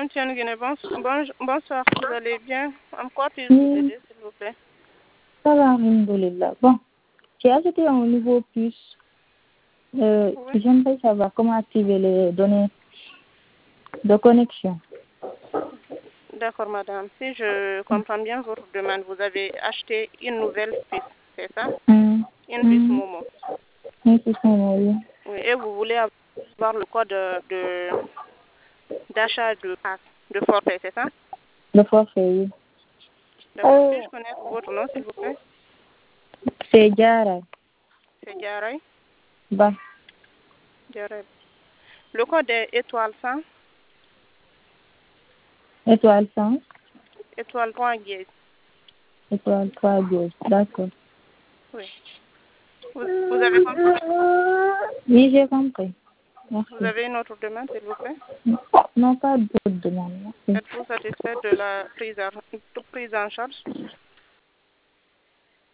Saint-Étienne Guinée, bonsoir, vous allez bien? En quoi puis-je vous aider, s'il vous plaît? Ça va, alhamdoulilah. Bon, j'ai ajouté un nouveau plus. Oui. J'aimerais savoir comment activer les données de connexion. D'accord, madame. Si je comprends bien votre demande, vous avez acheté une nouvelle puce, c'est ça? Une puce Momo. Une puce Momo, oui. Oui, et vous voulez avoir le code d'achat de passe, de forfait, c'est ça? Le forfait, oui. D'accord. Puis-je connaître votre nom, s'il vous plaît? C'est Diarra. C'est Diarra. Bah, Diarra. Le code est étoile 100, étoile 100, étoile 3 dièse. étoile 3 gauche. D'accord. Oui. Vous avez compris? Oui, j'ai compris. Merci. Vous avez une autre demande, s'il vous plaît? Non, pas d'autres demandes. Merci. Êtes-vous satisfait de la prise en charge?